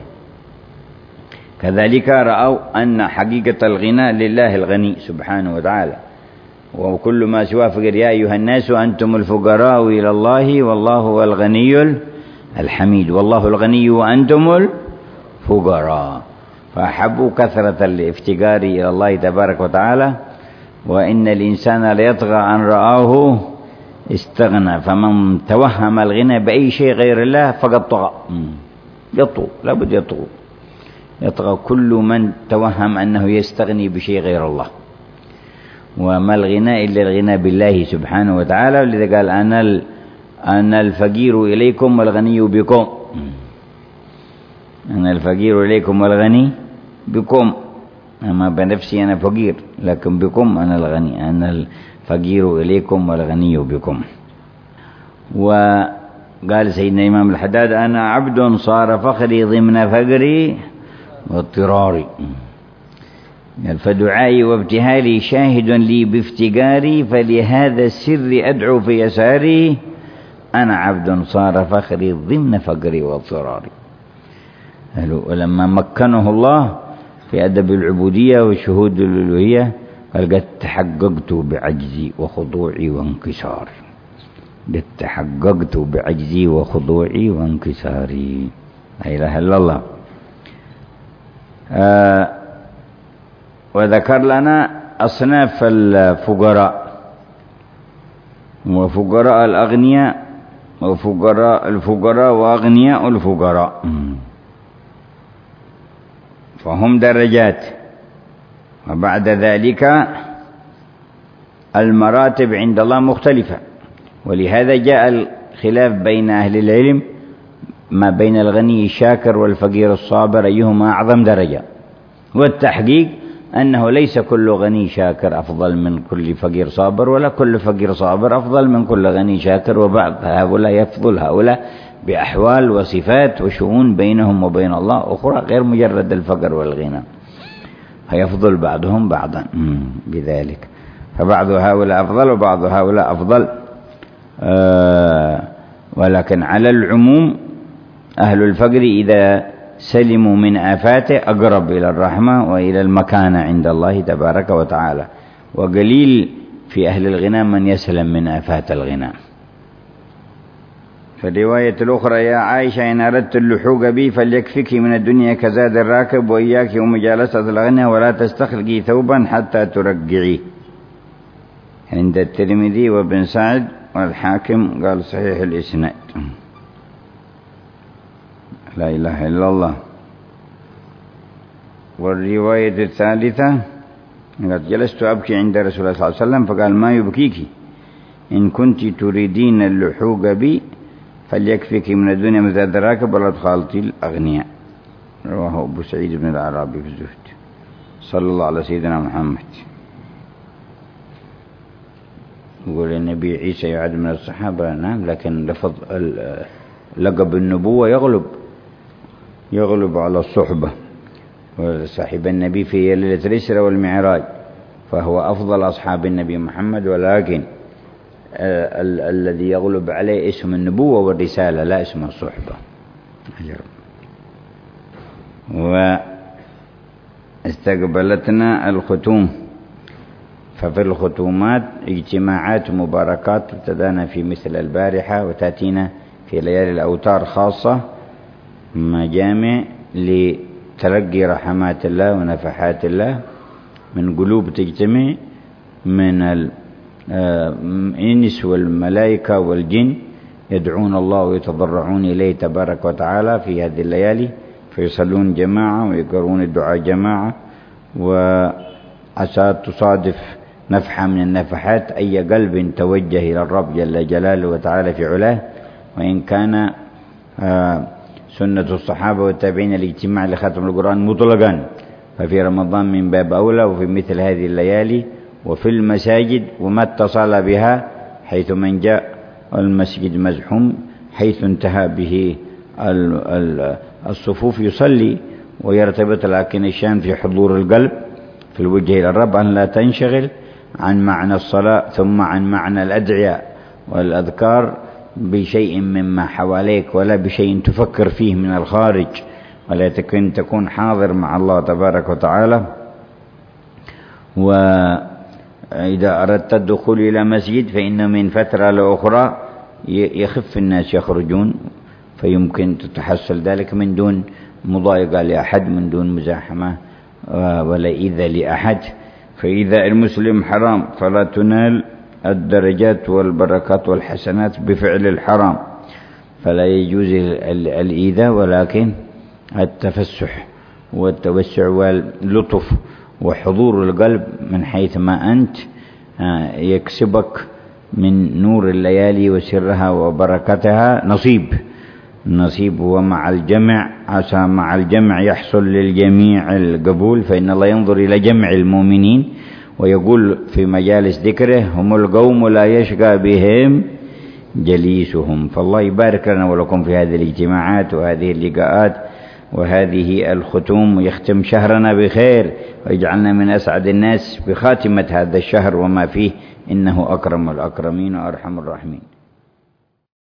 كذلك رأوا أن حقيقة الغنى لله الغني سبحانه وتعالى، وكل ما سواه فقر. يا أيها الناس أنتم الفقراء إلى الله والله هو الغني الحميد، والله الغني وأنتم الفقراء. فأحبوا كثرة الافتقار إلى الله تبارك وتعالى. وإن الإنسان ليطغى أن رآه استغنى، فمن توهم الغنى بأي شيء غير الله فقد طغى. يطغى، لابد يطغى. يطغى كل من توهم أنه يستغني بشيء غير الله. وما الغنى إلا الغنى بالله سبحانه وتعالى. ولذا قال أنا الفقير إليكم والغني بكم. أنا الفقير إليكم والغني بكم. أما بنفسي أنا فقير، لكن بكم أنا الغني. أنا الفقير إليكم والغني بكم. وقال سيدنا الإمام الحداد أنا عبد صار فخري ضمن فقري واضطراري. فدعائي وابتهالي شاهد لي بافتقاري، فلهذا السر أدعو في يساري. أنا عبد صار فخري ضمن فقري واضطراري. ولما مكنه الله في أدب العبودية وشهود الألوهية قال قد تحققت بعجزي وخضوعي وانكساري. قد تحققت بعجزي وخضوعي وانكساري. لا إله إلا الله. وذكر لنا أصناف الفقراء، وفقراء الأغنياء، وفقراء الفقراء وأغنياء الفقراء، فهم درجات. وبعد ذلك المراتب عند الله مختلفة. ولهذا جاء الخلاف بين أهل العلم ما بين الغني الشاكر والفقير الصابر أيهما أعظم درجة. والتحقيق أنه ليس كل غني شاكر أفضل من كل فقير صابر، ولا كل فقير صابر أفضل من كل غني شاكر. وبعض هؤلاء يفضل هؤلاء بأحوال وصفات وشؤون بينهم وبين الله أخرى غير مجرد الفقر والغنى، فيفضل بعضهم بعضا بذلك. فبعض هؤلاء أفضل وبعض هؤلاء أفضل. ولكن على العموم أهل الفقر إذا سلموا من آفاته أقرب إلى الرحمة وإلى المكانة عند الله تبارك وتعالى. وقليل في أهل الغنى من يسلم من آفات الغنى. في الرواية الأخرى يا عائشة إن أردت اللحوق بي فليكفك من الدنيا كزاد الراكب، وإياك ومجالسة الغنى ولا تستخلقي ثوبا حتى ترقعيه. عند الترمذي وابن سعد والحاكم قال صحيح الإسناد. لا إله إلا الله. والرواية الثالثة قد جلست أبكي عند رسول الله صلى الله عليه وسلم فقال ما يبكيك إن كنت تريدين اللحوق بي فليكفيك من الدنيا مزاد الراكب ولا تخالطي الأغنياء. رواه أبو سعيد بن العرابي في الزهد. صلى الله على سيدنا محمد. يقول النبي عيسى يعد من الصحابة، نعم، لكن لفظ لقب النبوة يغلب على الصحبة. وصاحب النبي في ليلة الإسراء والمعراج فهو أفضل أصحاب النبي محمد، ولكن الذي يغلب عليه اسم النبوة والرسالة لا اسم الصحبة. واستقبلتنا الختوم. ففي الختومات اجتماعات مباركات تبتدأنا في مثل البارحة، وتأتينا في ليالي الأوتار خاصة مجامع لتلقي رحمات الله ونفحات الله من قلوب تجتمع من الإنس والملائكة والجن يدعون الله ويتضرعون إليه تبارك وتعالى في هذه الليالي، فيصلون جماعة ويقرؤون الدعاء جماعة. وعسى تصادف نفحة من النفحات أي قلب توجه إلى الرب جل جلاله وتعالى في علاه. وإن كان سنة الصحابة والتابعين الاجتماع لختم القرآن مطلقا، ففي رمضان من باب أولى، وفي مثل هذه الليالي وفي المساجد وما اتصل بها، حيث من جاء المسجد مزحوم حيث انتهى به الصفوف يصلي ويرتبط، لكن الشان في حضور القلب في الوجه إلى الرب، أن لا تنشغل عن معنى الصلاة ثم عن معنى الأدعية والأذكار بشيء مما حواليك ولا بشيء تفكر فيه من الخارج، ولكن تكون حاضر مع الله تبارك وتعالى. وإذا أردت الدخول إلى مسجد فإن من فترة لأخرى يخف الناس يخرجون، فيمكن تتحصل ذلك من دون مضايقة لأحد، من دون مزاحمة ولا إيذاء لأحد. فإذا المسلم حرام فلا تنال الدرجات والبركات والحسنات بفعل الحرام، فلا يجوز الإيذاء، ولكن التفسح والتوسع واللطف وحضور القلب من حيث ما أنت يكسبك من نور الليالي وسرها وبركتها نصيب. ومع الجمع عسى مع الجمع يحصل للجميع القبول، فإن الله ينظر إلى جمع المؤمنين ويقول في مجالس ذكره: هم القوم لا يشقى بهم جليسهم. فالله يبارك لنا ولكم في هذه الاجتماعات وهذه اللقاءات وهذه الختوم، ويختم شهرنا بخير ويجعلنا من أسعد الناس بخاتمة هذا الشهر وما فيه، إنه أكرم الأكرمين وأرحم الراحمين.